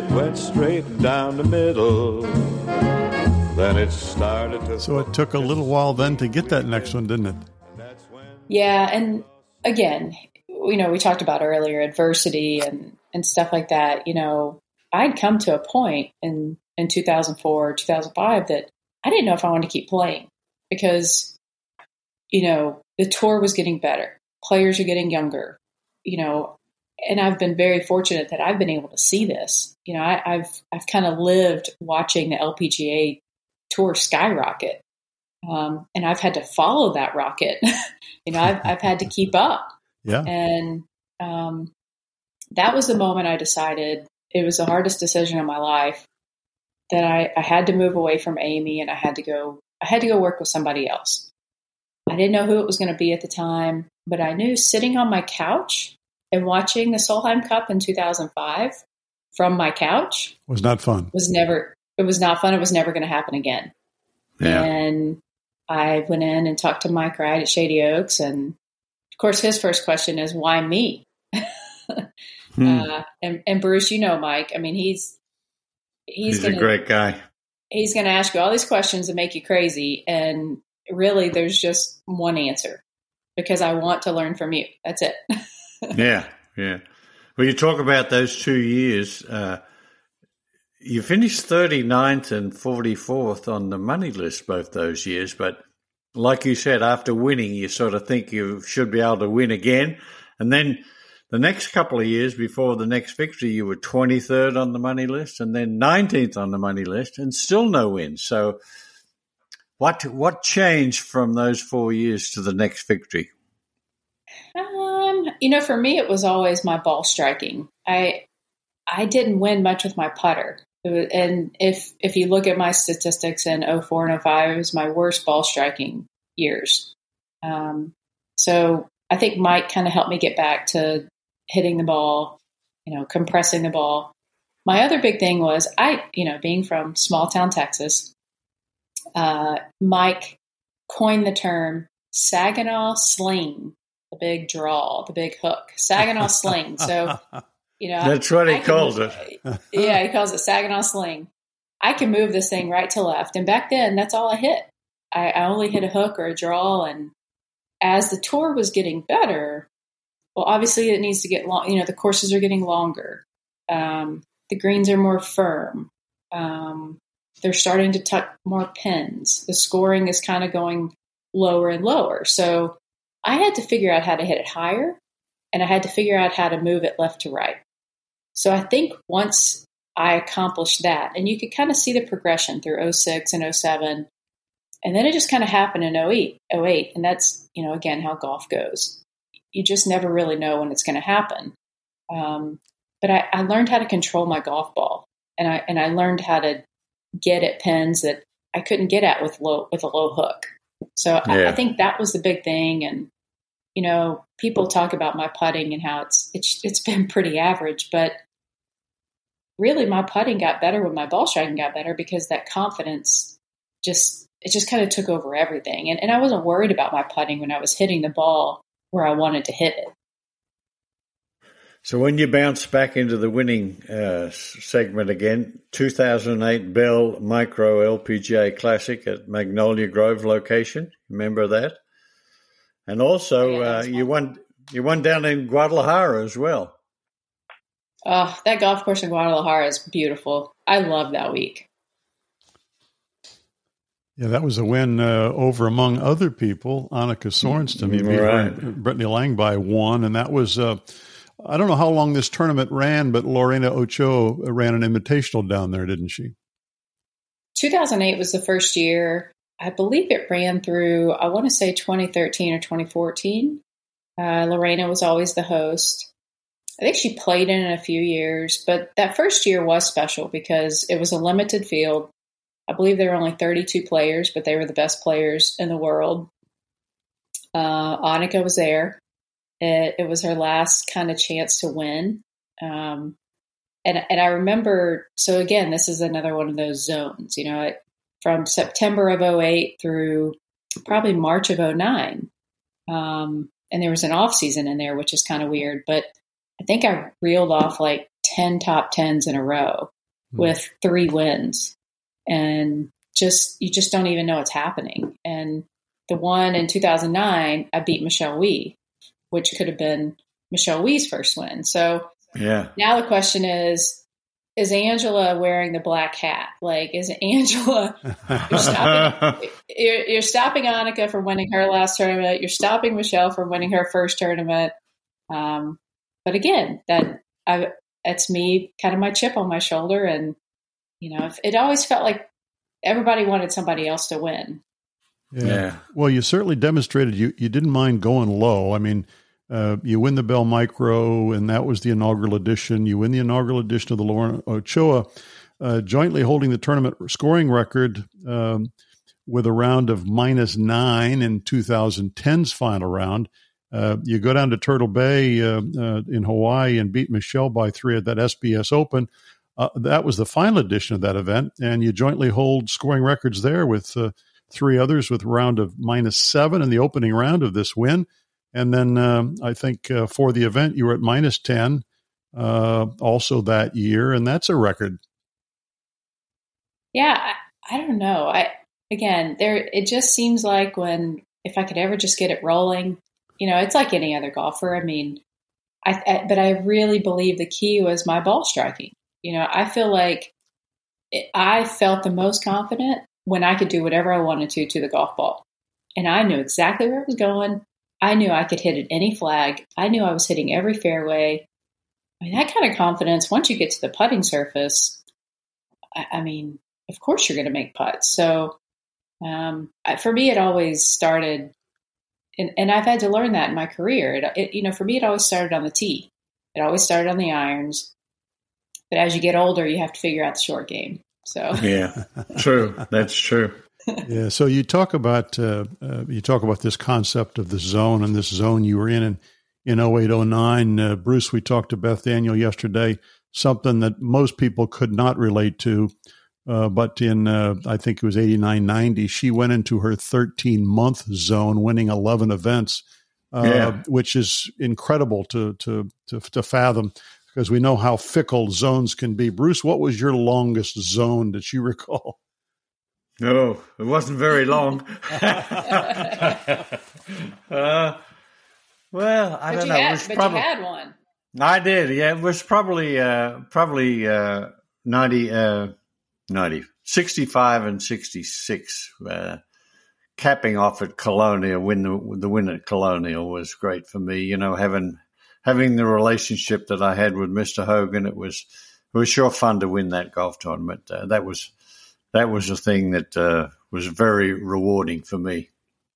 it went straight down the middle. Then it started to... So it took a little while then to get that next one, didn't it? Yeah, and again, we talked about earlier adversity and stuff like that. I'd come to a point in 2004, 2005 that I didn't know if I wanted to keep playing because, the tour was getting better. Players are getting younger, and I've been very fortunate that I've been able to see this. I've kind of lived watching the LPGA tour skyrocket. And I've had to follow that rocket. I've had to keep up. Yeah. And that was the moment I decided it was the hardest decision of my life that I had to move away from Amy and I had to go work with somebody else. I didn't know who it was going to be at the time, but I knew sitting on my couch and watching the Solheim Cup in 2005 from my couch was not fun. It was not fun. It was never going to happen again. Yeah. And I went in and talked to Mike Wright at Shady Oaks. And of course, his first question is, why me? And Bruce, Mike, I mean, he's a great guy. He's going to ask you all these questions and make you crazy. And really, there's just one answer because I want to learn from you. That's it. Yeah. Well, you talk about those 2 years. You finished 39th and 44th on the money list both those years. But like you said, after winning, you sort of think you should be able to win again. And then the next couple of years before the next victory, you were 23rd on the money list and then 19th on the money list and still no wins. So what changed from those 4 years to the next victory? For me, it was always my ball striking. I didn't win much with my putter. And if you look at my statistics in 04 and 05, it was my worst ball striking years. So I think Mike kind of helped me get back to hitting the ball, compressing the ball. My other big thing was being from small town Texas, Mike coined the term Saginaw sling, the big draw, the big hook, Saginaw sling. So, that's what he calls it. Yeah, he calls it Saginaw sling. I can move this thing right to left. And back then, that's all I hit. I only hit a hook or a draw. And as the tour was getting better, well, obviously it needs to get long. The courses are getting longer. The greens are more firm. They're starting to tuck more pins. The scoring is kind of going lower and lower. So I had to figure out how to hit it higher, and I had to figure out how to move it left to right. So I think once I accomplished that, and you could kind of see the progression through 06 and 07, and then it just kind of happened in 08. And that's, again, how golf goes. You just never really know when it's going to happen. But I learned how to control my golf ball, and I learned how to get at pins that I couldn't get at with a low hook. So I think that was the big thing. And, people talk about my putting and how it's been pretty average, but really my putting got better when my ball striking got better because that confidence just kind of took over everything. And I wasn't worried about my putting when I was hitting the ball where I wanted to hit it. So when you bounce back into the winning segment again, 2008 Bell Micro LPGA Classic at Magnolia Grove location, remember that? And also you won down in Guadalajara as well. Oh, that golf course in Guadalajara is beautiful. I love that week. Yeah, that was a win over, among other people, Annika Sorenstam. Right. Brittany Langby won, and that was, I don't know how long this tournament ran, but Lorena Ochoa ran an invitational down there, didn't she? 2008 was the first year. I believe it ran through, I want to say 2013 or 2014. Lorena was always the host. I think she played in it a few years, but that first year was special because it was a limited field. I believe there were only 32 players, but they were the best players in the world. Annika was there. It was her last kind of chance to win. And I remember, so again, this is another one of those zones, from September of 08 through probably March of 09. And there was an off season in there, which is kind of weird, but I think I reeled off like 10 top 10s in a row. with 3 wins, and you just don't even know what's happening. And the one in 2009, I beat Michelle Wie, which could have been Michelle Wie's first win. So now the question is Angela wearing the black hat? Like, is Angela, you're stopping Annika from winning her last tournament. You're stopping Michelle from winning her first tournament. But again, that's me, kind of my chip on my shoulder. And, it always felt like everybody wanted somebody else to win. Yeah. Well, you certainly demonstrated you didn't mind going low. I mean, you win the Bell Micro, and that was the inaugural edition. You win the inaugural edition of the Lauren Ochoa, jointly holding the tournament scoring record with a round of -9 in 2010's final round. You go down to Turtle Bay in Hawaii and beat Michelle by 3 at that SBS Open. That was the final edition of that event, and you jointly hold scoring records there with 3 others with a round of -7 in the opening round of this win. And then I think for the event, you were at -10 also that year, and that's a record. Yeah, I don't know. It just seems like if I could ever just get it rolling, it's like any other golfer. I mean, but I really believe the key was my ball striking. I feel like I felt the most confident when I could do whatever I wanted to the golf ball. And I knew exactly where it was going. I knew I could hit at any flag. I knew I was hitting every fairway. I mean, that kind of confidence, once you get to the putting surface, I mean, of course you're going to make putts. So for me, it always started, and I've had to learn that in my career. For me, it always started on the tee. It always started on the irons. But as you get older, you have to figure out the short game. So yeah, true. That's true. Yeah. So you talk about this concept of the zone, and this zone you were in 08, 09. Bruce, we talked to Beth Daniel yesterday, something that most people could not relate to. But in, I think it was 89, 90, she went into her 13-month zone, winning 11 events, which is incredible to fathom, because we know how fickle zones can be. Bruce, what was your longest zone that you recall? No, it wasn't very long. Well, I don't know. You had one. I did. Yeah, it was probably 90, 65 and 66. Capping off at Colonial, the win at Colonial was great for me. Having the relationship that I had with Mr. Hogan, it was sure fun to win that golf tournament. That was a thing that was very rewarding for me.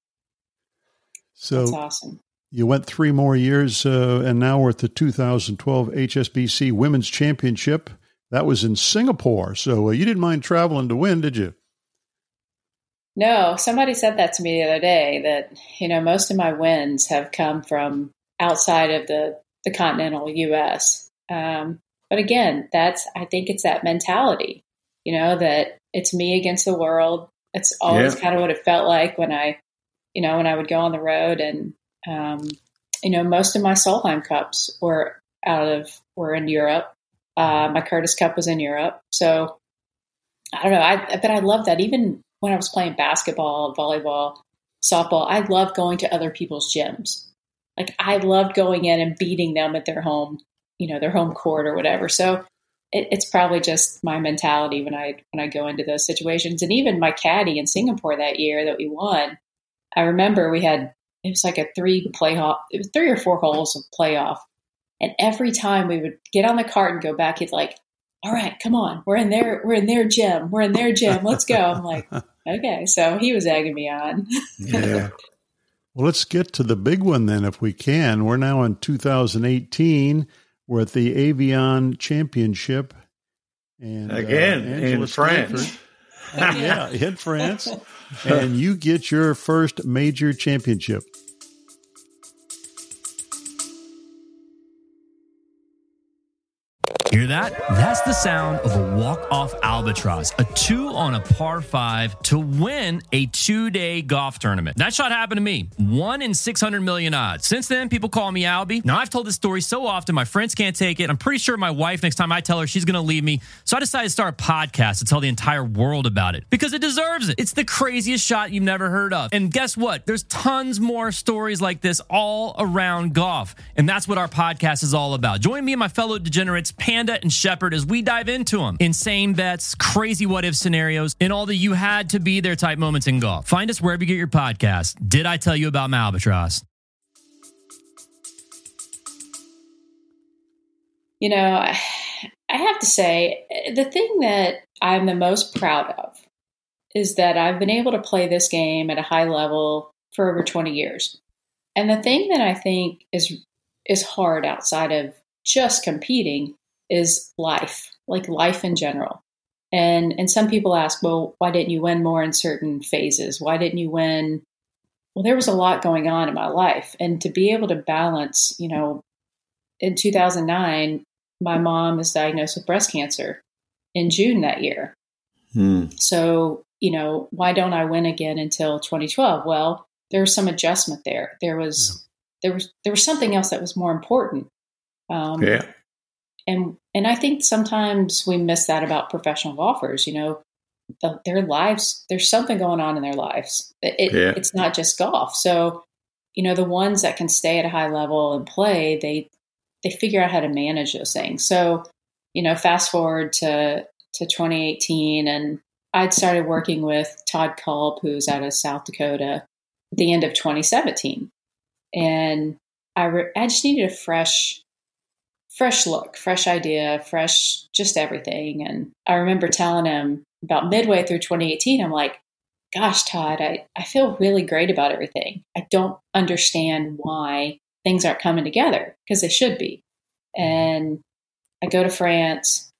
So that's awesome. You went 3 more years, and now we're at the 2012 HSBC Women's Championship. That was in Singapore. So you didn't mind traveling to win, did you? No, somebody said that to me the other day, that, most of my wins have come from outside of the continental U.S. But again, I think it's that mentality, that it's me against the world. It's always kind of what it felt like when I would go on the road, and, most of my Solheim Cups were in Europe. My Curtis Cup was in Europe. So I don't know. But I love that. Even when I was playing basketball, volleyball, softball, I loved going to other people's gyms. Like, I loved going in and beating them at their home, their home court or whatever. So it's probably just my mentality when I go into those situations. And even my caddy in Singapore that year that we won, I remember it was like a 3 or 4 holes of playoff. And every time we would get on the cart and go back, he'd like, all right, come on. We're in their gym. Let's go. I'm like, okay. So he was egging me on. Yeah. Well, let's get to the big one then, if we can. We're now in 2018. We're at the Avion Championship. And again, in France. Yeah, in France. And you get your first major championship. Hear that? That's the sound of a walk-off albatross, a 2 on a par 5 to win a 2-day golf tournament. That shot happened to me. 1 in 600 million odds. Since then, people call me Albie. Now, I've told this story so often, my friends can't take it. I'm pretty sure my wife, next time I tell her, she's going to leave me. So I decided to start a podcast to tell the entire world about it because it deserves it. It's the craziest shot you've never heard of. And guess what? There's tons more stories like this all around golf. And that's what our podcast is all about. Join me and my fellow degenerates, Panda and Shepard, as we dive into them. Insane bets, crazy what-if scenarios, and all the you had to be there type moments in golf. Find us wherever you get your podcast. Did I tell you about my albatross? You know, I have to say, the thing that I'm the most proud of is that I've been able to play this game at a high level for over 20 years. And the thing that I think is hard outside of just competing is life, like life in general. And some people ask, well, why didn't you win more in certain phases? Why didn't you win? Well, there was a lot going on in my life. And to be able to balance, you know, in 2009, my mom was diagnosed with breast cancer in June that year. So, you know, why don't I win again until 2012? Well, there was some adjustment there. There was something else that was more important. And I think sometimes we miss that about professional golfers. You know, their lives, there's something going on in their lives. It's not just golf. So, you know, the ones that can stay at a high level and play, they figure out how to manage those things. So, you know, fast forward to 2018, and I'd started working with Todd Culp, who's out of South Dakota, at the end of 2017. And I just needed a fresh look, fresh idea, fresh just everything. And I remember telling him about midway through 2018, I'm like, gosh, Todd, I feel really great about everything. I don't understand why things aren't coming together, because they should be. And I go to France.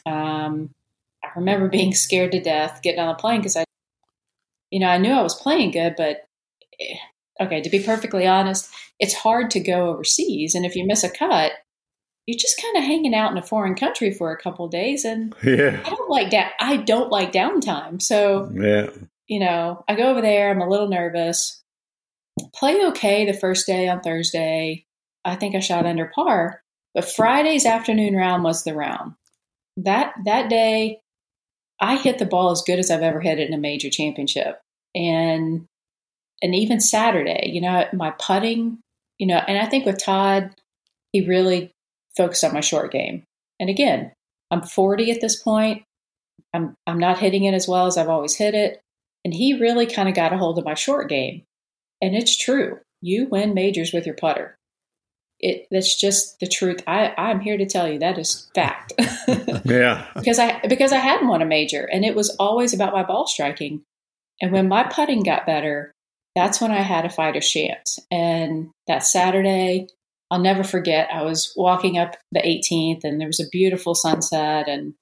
I remember being scared to death getting on the plane because I knew I was playing good, but okay, to be perfectly honest, it's hard to go overseas. And if you miss a cut, you're just kind of hanging out in a foreign country for a couple of days. And I don't like downtime. So, you know, I go over there, I'm a little nervous, play okay the first day on Thursday. I think I shot under par, but Friday's afternoon round was the round. That day, I hit the ball as good as I've ever hit it in a major championship. And even Saturday, you know, my putting, you know, and I think with Todd, he really focused on my short game. And again, I'm 40 at this point. I'm not hitting it as well as I've always hit it. And he really kind of got a hold of my short game. And it's true. You win majors with your putter. That's just the truth. I'm here to tell you that is fact. Because I hadn't won a major, and it was always about my ball striking. And when my putting got better, that's when I had a fighter's chance. And that Saturday, I'll never forget, I was walking up the 18th, and there was a beautiful sunset, and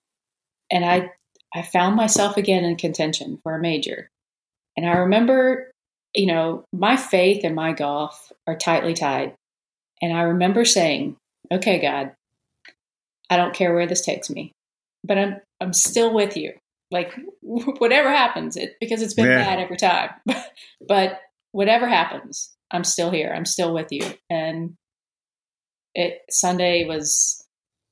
I found myself again in contention for a major. And I remember, you know, my faith and my golf are tightly tied. And I remember saying, okay, God, I don't care where this takes me, but I'm still with you. Like whatever happens, because it's been bad every time, but whatever happens, I'm still here. I'm still with you. And Sunday was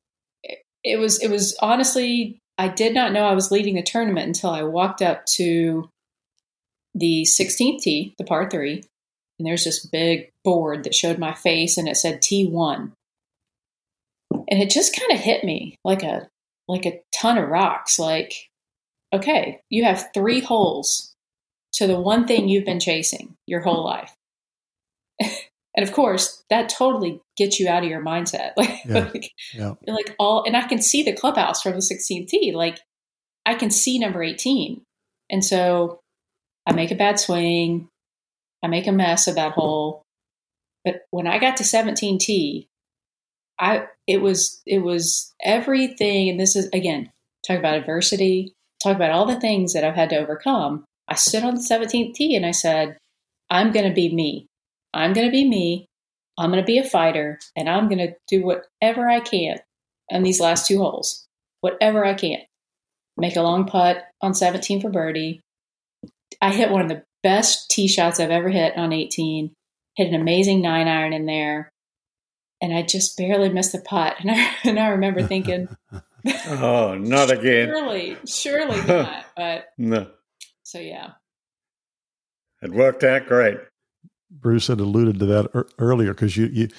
honestly, I did not know I was leading the tournament until I walked up to the 16th tee, the par 3. And there's this big board that showed my face, and it said T1. And it just kind of hit me like a ton of rocks. Like, okay, you have 3 holes to the one thing you've been chasing your whole life. And of course, that totally gets you out of your mindset. And I can see the clubhouse from the 16th tee. Like, I can see number 18. And so I make a bad swing. I make a mess of that hole. But when I got to 17T, it was everything. And this is, again, talk about adversity, talk about all the things that I've had to overcome. I stood on the 17th tee and I said, I'm going to be me. I'm going to be me. I'm going to be a fighter, and I'm going to do whatever I can. on these last 2 holes, whatever I can. Make a long putt on 17 for birdie. I hit one of the best tee shots I've ever hit on 18. Hit an amazing 9-iron in there, and I just barely missed the putt. And I remember thinking, "Oh, not again! Surely not." But no. So yeah, it worked out great. Bruce had alluded to that earlier because you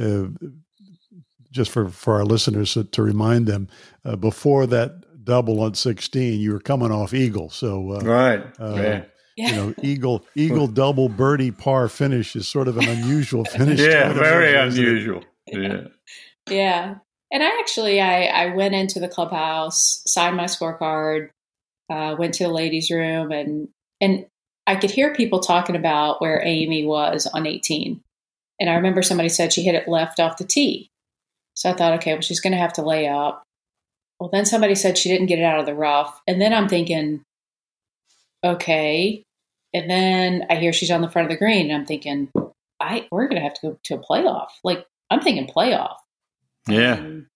just for our listeners to remind them, before that double on 16, you were coming off eagle. So right, eagle double birdie par finish is sort of an unusual finish. Yeah, very unusual. Yeah. And I went into the clubhouse, signed my scorecard, went to the ladies' room, and I could hear people talking about where Amy was on 18. And I remember somebody said she hit it left off the tee. So I thought, okay, well, she's going to have to lay up. Well, then somebody said she didn't get it out of the rough. And then I'm thinking, okay. And then I hear she's on the front of the green. And I'm thinking, we're going to have to go to a playoff. Like, I'm thinking playoff. Yeah. And,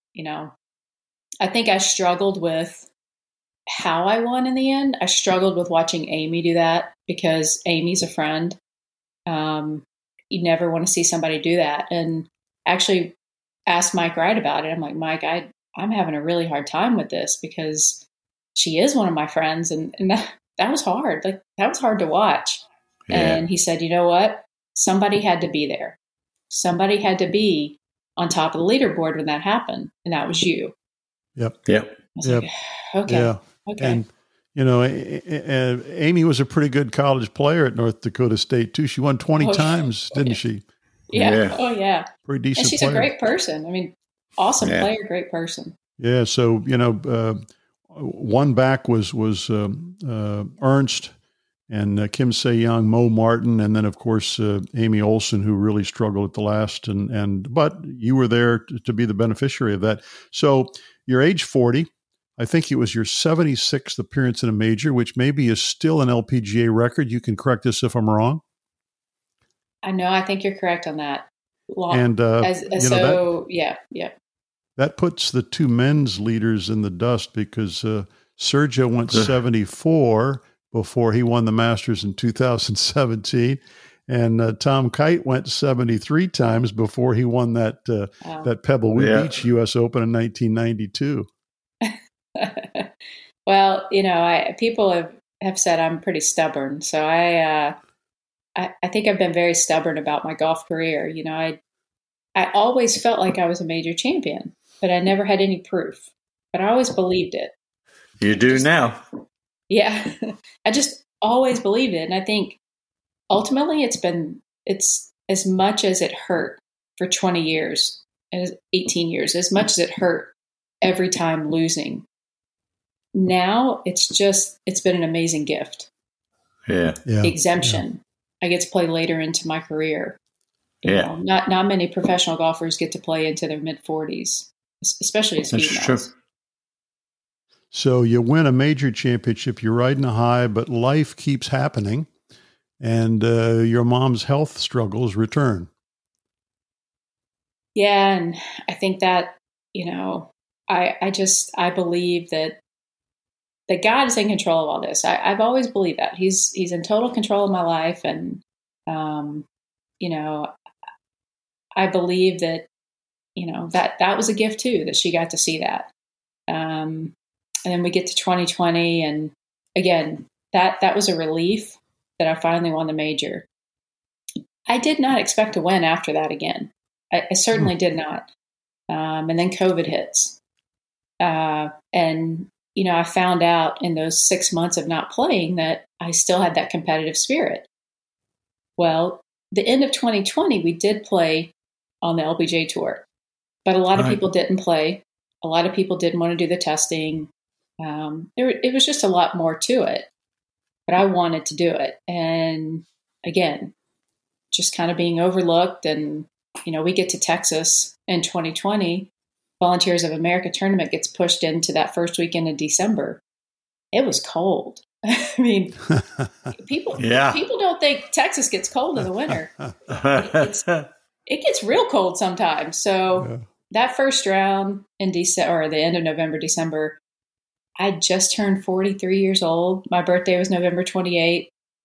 I think I struggled with how I won in the end. I struggled with watching Amy do that because Amy's a friend. You never want to see somebody do that. And actually asked Mike Wright about it. I'm like, Mike, I'm having a really hard time with this because she is one of my friends. And that was hard. Like, that was hard to watch. Yeah. And he said, you know what? Somebody had to be there. Somebody had to be on top of the leaderboard when that happened. And that was you. Yep. Like, okay. Yeah. Okay. And Amy was a pretty good college player at North Dakota State too. She won 20 times, didn't she? Yeah. Oh yeah. Pretty decent. And she's player. A great person. I mean, awesome player, great person. Yeah. So, one back was Ernst and Kim Se-young, Mo Martin, and then of course Amy Olsen, who really struggled at the last. But you were there to be the beneficiary of that. So you're age 40. I think it was your 76th appearance in a major, which maybe is still an LPGA record. You can correct us if I'm wrong. I know. I think you're correct on that. That puts the 2 men's leaders in the dust because Sergio went 74 before he won the Masters in 2017. And Tom Kite went 73 times before he won that Pebble Beach U.S. Open in 1992. Well, people have said I'm pretty stubborn. So I think I've been very stubborn about my golf career. I always felt like I was a major champion, but I never had any proof. But I always believed it. You do now. Yeah. I just always believed it. And I think ultimately it's as much as it hurt for 20 years, 18 years, as much as it hurt every time losing. Now it's been an amazing gift. Yeah. Exemption. I get to play later into my career. Not many professional golfers get to play into their mid 40s, especially as females. That's true. So you win a major championship, you're riding a high, but life keeps happening, and your mom's health struggles return. Yeah, and I think that, I believe that God is in control of all this. I've always believed that. He's in total control of my life, and, I believe that, that was a gift too, that she got to see that. And then we get to 2020, and again, that was a relief that I finally won the major. I did not expect to win after that again. I certainly did not. And then COVID hits. And, I found out in those 6 months of not playing that I still had that competitive spirit. Well, the end of 2020, we did play on the LPGA Tour, but a lot of people didn't play. A lot of people didn't want to do the testing. It was just a lot more to it, but I wanted to do it. And again, just kind of being overlooked. And, we get to Texas in 2020, Volunteers of America tournament gets pushed into that first weekend in December. It was cold. I mean, people don't think Texas gets cold in the winter. It gets real cold sometimes. So that first round in December, or the end of November, December, I just turned 43 years old. My birthday was November 28th.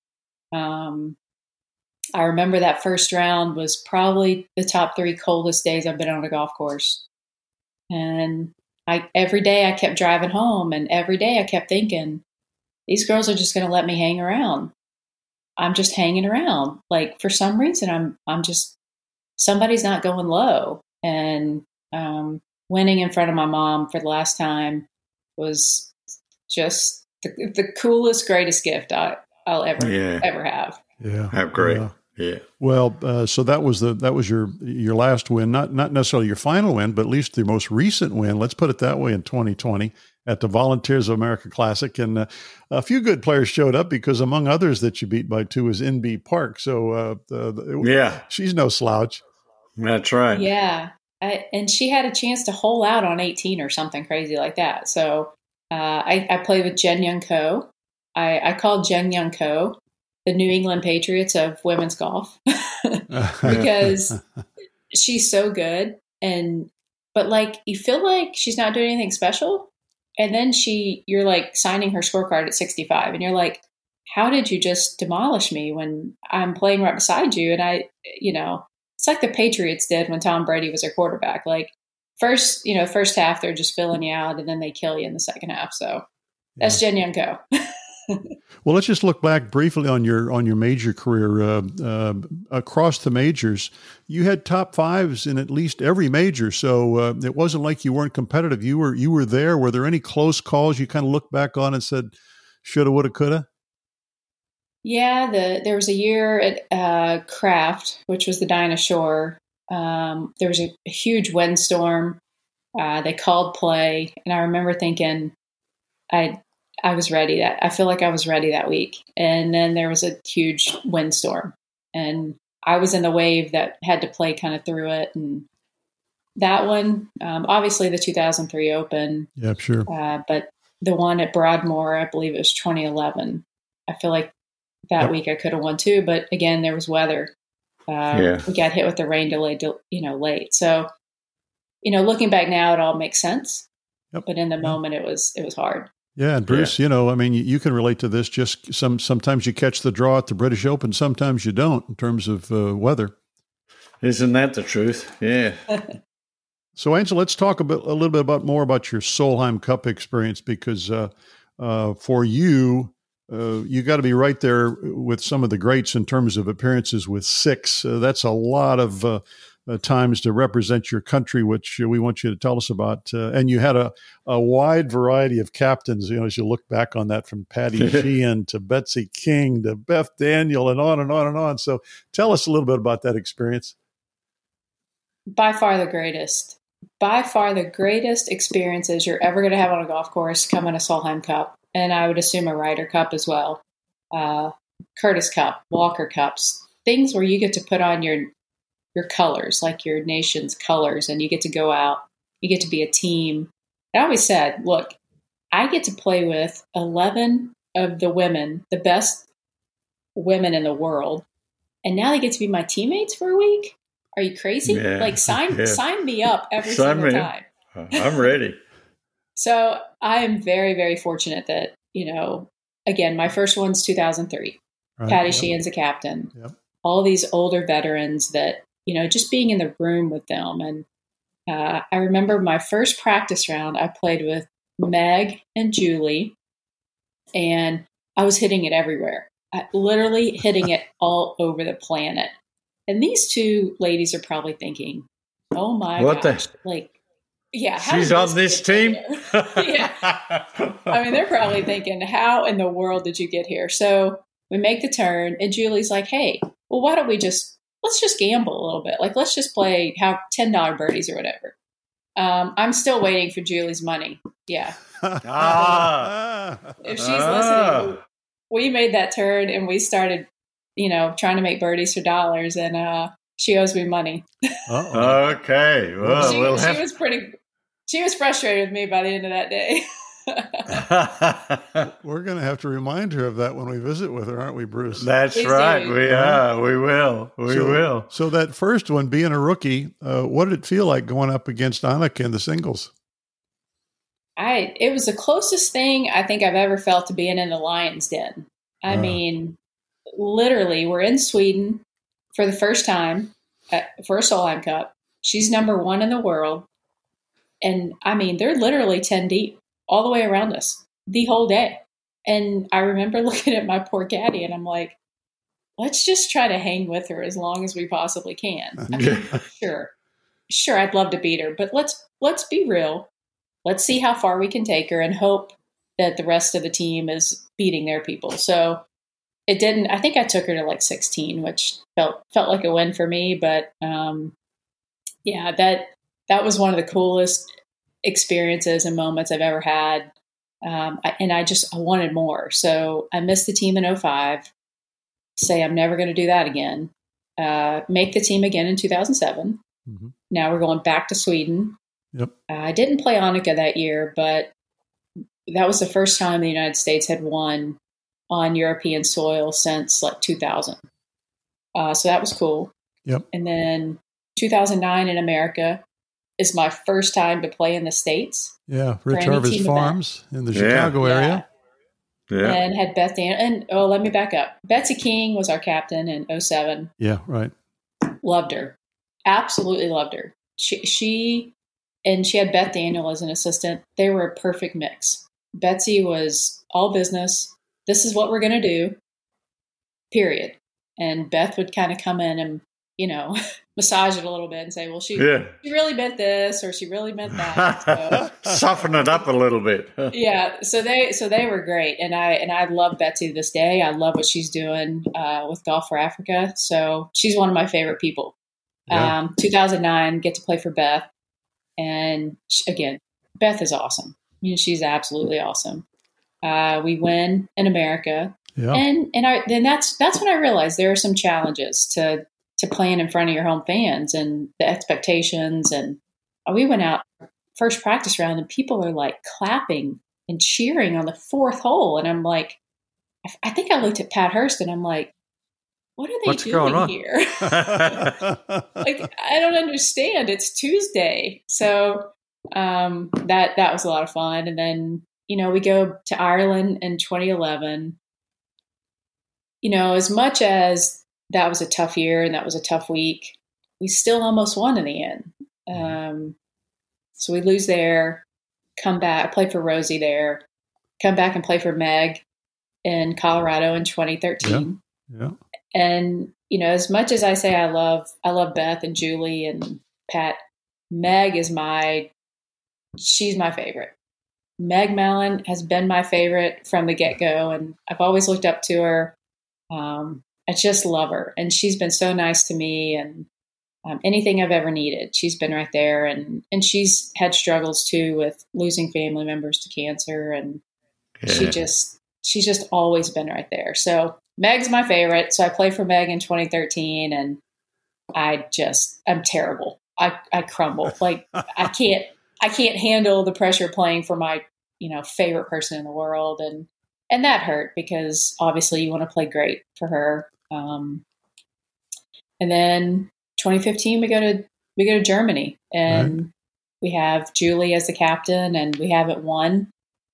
I remember that first round was probably the top 3 coldest days I've been on a golf course. And every day I kept driving home, and every day I kept thinking, these girls are just going to let me hang around. I'm just hanging around. Like, for some reason, I'm just, somebody's not going low. And winning in front of my mom for the last time was just the coolest, greatest gift I'll ever have. Yeah. How great. Yeah. Well, so that was your last win, not necessarily your final win, but at least the most recent win. Let's put it that way, in 2020 at the Volunteers of America Classic, and a few good players showed up, because among others that you beat by 2 was NB Park. So she's no slouch. That's right. Yeah, and she had a chance to hole out on 18 or something crazy like that. So I played with Jen Young Ko. I called Jen Young Ko the New England Patriots of women's golf because she's so good. But like, you feel like she's not doing anything special. And then you're like signing her scorecard at 65, and you're like, how did you just demolish me when I'm playing right beside you? And it's like the Patriots did when Tom Brady was their quarterback. Like, first half, they're just filling you out, and then they kill you in the second half. So that's Jen Young Ko. Well, let's just look back briefly on your major career. Across the majors, you had top 5s in at least every major. So it wasn't like you weren't competitive. You were there. Were there any close calls you kind of look back on and said, shoulda, woulda, coulda? Yeah, there was a year at Kraft, which was the Dinah Shore. There was a huge windstorm. They called play, and I remember thinking, I was ready. I feel like I was ready that week. And then there was a huge windstorm, and I was in the wave that had to play kind of through it. And that one, obviously the 2003 Open. Yeah, sure. But the one at Broadmoor, I believe it was 2011. I feel like that week I could have won too. But again, there was weather. We got hit with the rain delay, late. So, looking back now, it all makes sense. Yep. But in the moment, it was hard. Yeah, and Bruce, you can relate to this. Just sometimes you catch the draw at the British Open, sometimes you don't, in terms of weather. Isn't that the truth? Yeah. So, Angel, let's talk a little bit more about your Solheim Cup experience, because for you, you got to be right there with some of the greats in terms of appearances with 6. That's a lot of times to represent your country, which we want you to tell us about. And you had a wide variety of captains, as you look back on that, from Patty Sheehan to Betsy King to Beth Daniel, and on and on and on. So tell us a little bit about that experience. By far the greatest experiences you're ever going to have on a golf course come in a Solheim Cup. And I would assume a Ryder Cup as well. Curtis Cup, Walker Cups, things where you get to put on your colors, like your nation's colors, and you get to go out, you get to be a team. I always said, look, I get to play with 11 of the women, the best women in the world, and now they get to be my teammates for a week? Are you crazy? Yeah. Like, sign me up every single time. I'm ready. So I am very, very fortunate that, again, my first one's 2003. Right, Patty Sheehan's a captain. Yep. All these older veterans that, just being in the room with them. And I remember my first practice round, I played with Meg and Julie, and I was hitting it everywhere. Literally hitting it all over the planet. And these two ladies are probably thinking, oh my gosh, she's on this team? Yeah. I mean, they're probably thinking, how in the world did you get here? So we make the turn, and Julie's like, hey, well, why don't let's just gamble a little bit. Like, let's just play $10 birdies or whatever. I'm still waiting for Julie's money. Yeah. If she's listening, we made that turn, and we started, trying to make birdies for dollars, and she owes me money. Okay. Well, she was frustrated with me by the end of that day. We're going to have to remind her of that when we visit with her, aren't we, Bruce? That's Please right. do. We are. We will. We will. So that first one, being a rookie, what did it feel like going up against Annika in the singles? It was the closest thing I think I've ever felt to being in the lion's den. I mean, literally, we're in Sweden for the first time for a Solheim Cup. She's number 1 in the world. And I mean, they're literally 10 deep all the way around us the whole day. And I remember looking at my poor caddy and I'm like, let's just try to hang with her as long as we possibly can. I mean, sure, I'd love to beat her, but let's be real. Let's see how far we can take her and hope that the rest of the team is beating their people. So it didn't. I think I took her to like 16, which felt like a win for me. But yeah, that was one of the coolest experiences and moments I've ever had. And I wanted more. So I missed the team in 2005. Say I'm never going to do that again. Make the team again in 2007. Mm-hmm. Now we're going back to Sweden. Yep. I didn't play Annika that year, but that was the first time the United States had won on European soil since like 2000. So that was cool. Yep. And then 2009 in America is my first time to play in the States. Yeah. Rich Harvest Farms in the Chicago area. Yeah. And had Beth Dan. And let me back up. Betsy King was our captain in 2007. Yeah, right. Loved her. Absolutely loved her. She had Beth Daniel as an assistant. They were a perfect mix. Betsy was all business. This is what we're going to do, period. And Beth would kind of come in and, massage it a little bit and say, well, she really meant this or she really meant that. So, soften it up a little bit. Yeah. So they were great. And I love Betsy to this day. I love what she's doing with Golf for Africa. So she's one of my favorite people. Yeah. 2009, get to play for Beth. And again, Beth is awesome. She's absolutely awesome. We win in America. Yeah. And that's when I realized there are some challenges to playing in front of your home fans and the expectations. And we went out first practice round and people are like clapping and cheering on the 4th hole. And I'm like, I think I looked at Pat Hurst and I'm like, what are they doing here? Like, I don't understand. It's Tuesday. So that was a lot of fun. And then, we go to Ireland in 2011. As much as that was a tough year and that was a tough week, we still almost won in the end. So we lose there, come back, I played for Rosie there, come back and play for Meg in Colorado in 2013. Yeah. And, as much as I say I love Beth and Julie and Pat, Meg is she's my favorite. Meg Mallon has been my favorite from the get-go, and I've always looked up to her. I just love her, and she's been so nice to me, and anything I've ever needed, she's been right there. And she's had struggles too with losing family members to cancer, and she's just always been right there. So Meg's my favorite. So I played for Meg in 2013, and I'm terrible. I crumble. Like I can't handle the pressure playing for my, favorite person in the world. And that hurt because obviously you want to play great for her. And then 2015, we go to Germany, and we have Julie as the captain, and we haven't won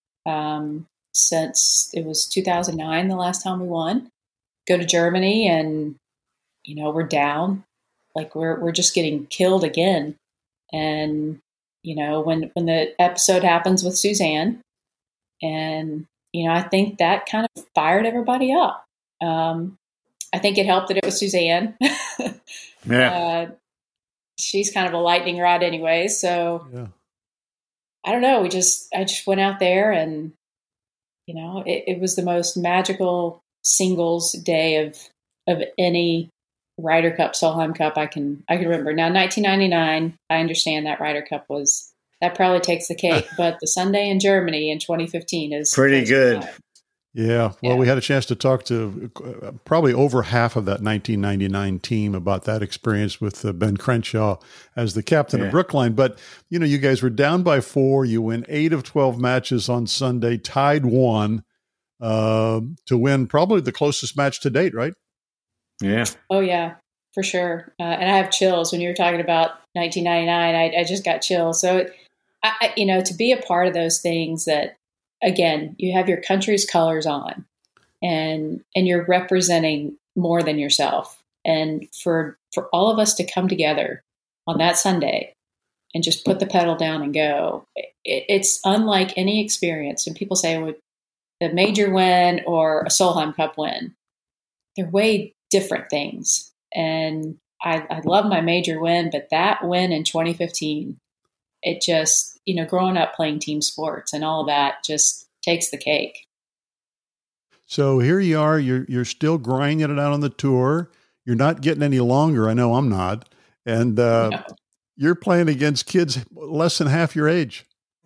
since it was 2009, the last time we won. Go to Germany, and we're down, like we're just getting killed again. And when the episode happens with Suzanne, and I think that kind of fired everybody up. I think it helped that it was Suzanne. Yeah. She's kind of a lightning rod anyway. So yeah. I don't know. I just went out there, and, it was the most magical singles day of any Ryder Cup, Solheim Cup I can remember. Now, 1999, I understand that Ryder Cup that probably takes the cake, but the Sunday in Germany in 2015 is pretty good. Yeah. Well, Yeah. we had a chance to talk to probably over half of that 1999 team about that experience with Ben Crenshaw as the captain of Brookline. But, you guys were down by 4. You win 8 of 12 matches on Sunday, tied 1 to win probably the closest match to date, right? Yeah. Oh, yeah, for sure. And I have chills when you were talking about 1999. I just got chills. So, to be a part of those things that, again, you have your country's colors on and you're representing more than yourself. And for all of us to come together on that Sunday and just put the pedal down and go, it's unlike any experience. And people say with the major win or a Solheim Cup win, they're way different things. And I love my major win, but that win in 2015, it just, growing up playing team sports and all that just takes the cake. So here you are, you're still grinding it out on the tour. You're not getting any longer. I know I'm not. And No. You're playing against kids less than half your age.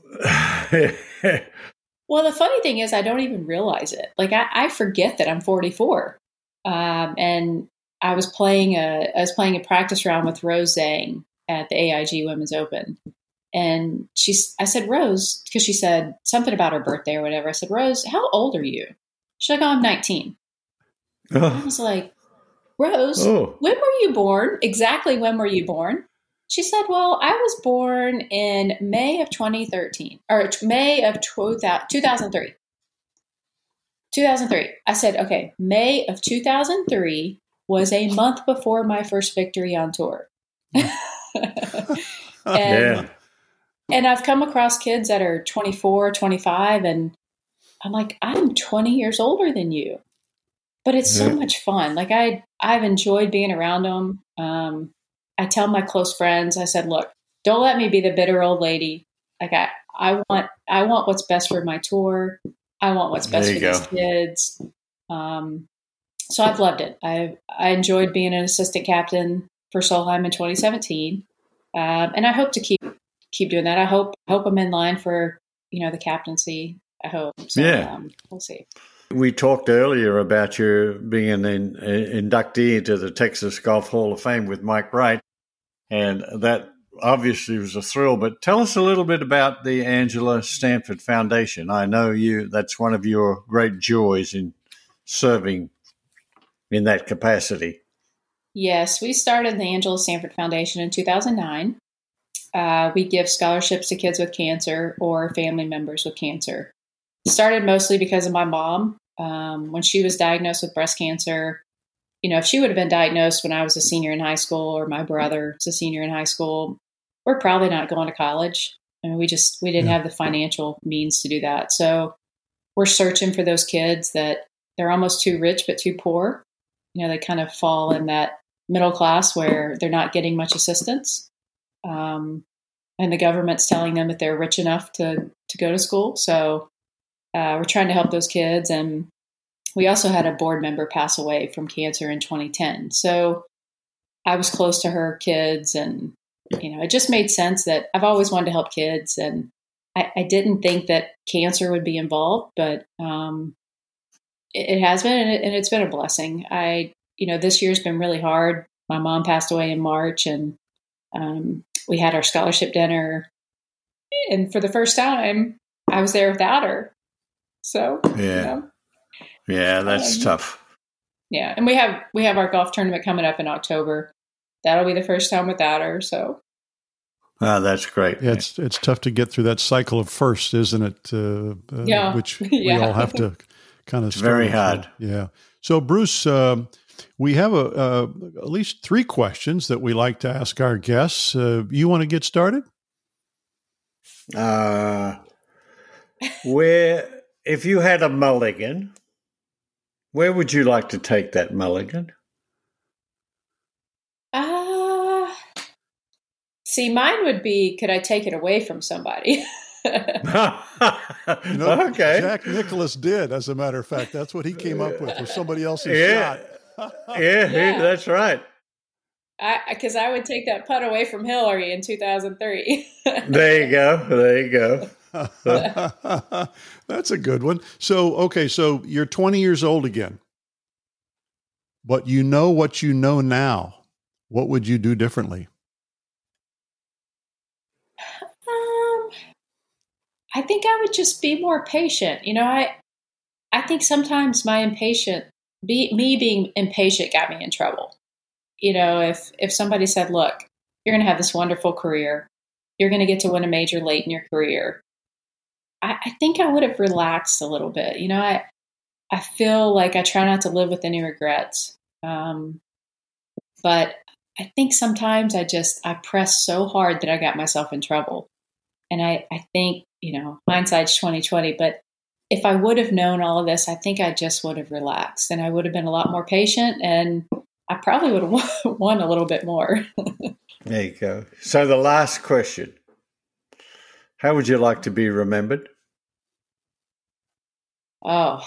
Well, the funny thing is I don't even realize it. Like I forget that I'm 44. And I was playing a practice round with Rose Zhang at the AIG Women's Open. And I said, Rose, because she said something about her birthday or whatever. I said, Rose, how old are you? She's like, oh, I'm 19. I was like, Rose, when were you born? Exactly when were you born? She said, well, I was born in May of 2013, or May of 2003. 2003. I said, okay, May of 2003 was a month before my first victory on tour. And I've come across kids that are 24, 25, and I'm like, I'm 20 years older than you. But it's so much fun. Like I've enjoyed being around them. I tell my close friends, I said, look, don't let me be the bitter old lady. Like I want what's best for my tour. I want what's best for these kids. So I've loved it. I enjoyed being an assistant captain for Solheim in 2017. And I hope to keep doing that. I hope I'm in line for, the captaincy. I hope. So, we'll see. We talked earlier about you being an inductee into the Texas Golf Hall of Fame with Mike Wright, and that obviously was a thrill. But tell us a little bit about the Angela Stanford Foundation. I know that's one of your great joys in serving in that capacity. Yes, we started the Angela Stanford Foundation in 2009. We give scholarships to kids with cancer or family members with cancer. It started mostly because of my mom. When she was diagnosed with breast cancer, if she would have been diagnosed when I was a senior in high school or my brother was a senior in high school, we're probably not going to college. I mean, we didn't have the financial means to do that. So we're searching for those kids that they're almost too rich but too poor. They kind of fall in that middle class where they're not getting much assistance. And the government's telling them that they're rich enough to go to school. So we're trying to help those kids. And we also had a board member pass away from cancer in 2010. So I was close to her kids, and, it just made sense that I've always wanted to help kids. And I didn't think that cancer would be involved, but it has been, and it's been a blessing. This year's been really hard. My mom passed away in March, and we had our scholarship dinner. And for the first time, I was there without her. So, yeah, that's tough. Yeah. And we have our golf tournament coming up in October. That'll be the first time without her. So. Oh, that's great. Yeah, it's tough to get through that cycle of first, isn't it? Which we all have to kind of. It's very hard. Yeah. So, Bruce, we have at least 3 questions that we like to ask our guests. You want to get started? If you had a mulligan, where would you like to take that mulligan? See, mine would be, could I take it away from somebody? Okay. Jack Nicklaus did, as a matter of fact. That's what he came up with somebody else's shot. Yeah, that's right. Because I would take that putt away from Hillary in 2003. There you go. That's a good one. So, okay, so you're 20 years old again, but you know what you know now. What would you do differently? I think I would just be more patient. You know, I think sometimes me being impatient got me in trouble. You know, if somebody said, look, you're going to have this wonderful career, you're going to get to win a major late in your career, I think I would have relaxed a little bit. You know, I feel like I try not to live with any regrets. But I think sometimes I press so hard that I got myself in trouble. And I think, you know, hindsight's 20/20, but if I would have known all of this, I think I just would have relaxed and I would have been a lot more patient and I probably would have won a little bit more. There you go. So the last question, how would you like to be remembered? Oh,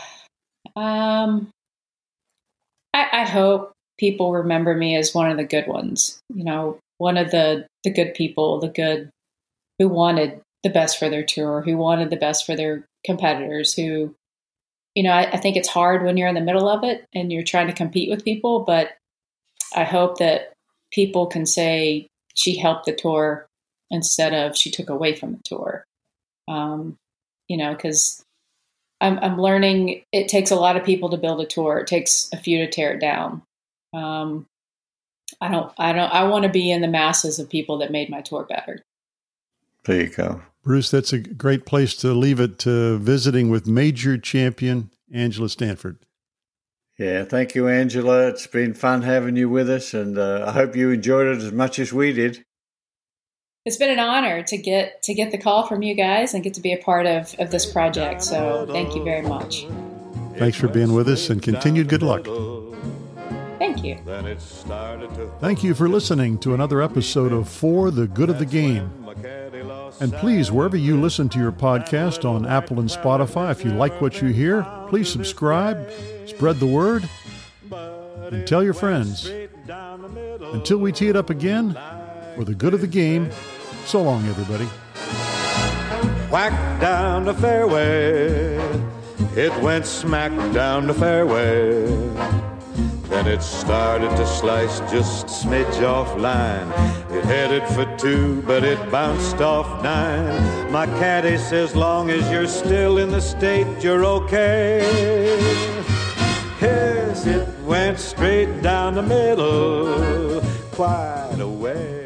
I hope people remember me as one of the good ones, you know, one of the good people, who wanted the best for their tour, who wanted the best for their competitors, who, you know, I think it's hard when you're in the middle of it and you're trying to compete with people, but I hope that people can say she helped the tour instead of she took away from the tour. You know, because I'm learning it takes a lot of people to build a tour. It takes a few to tear it down. I want to be in the masses of people that made my tour better. There you go. Bruce, that's a great place to leave it, to visiting with major champion Angela Stanford. Yeah, thank you, Angela. It's been fun having you with us, and I hope you enjoyed it as much as we did. It's been an honor to get the call from you guys and get to be a part of this project. So thank you very much. Thanks for being with us and continued good luck. Thank you. Thank you for listening to another episode of For the Good of the Game. And please, wherever you listen to your podcast on Apple and Spotify, if you like what you hear, please subscribe, spread the word, and tell your friends. Until we tee it up again, for the good of the game, so long, everybody. Whack down the fairway, it went smack down the fairway. Then it started to slice just a smidge off line. It headed for 2, but it bounced off 9. My caddy says, long as you're still in the state, you're okay. Yes, it went straight down the middle, quite a way.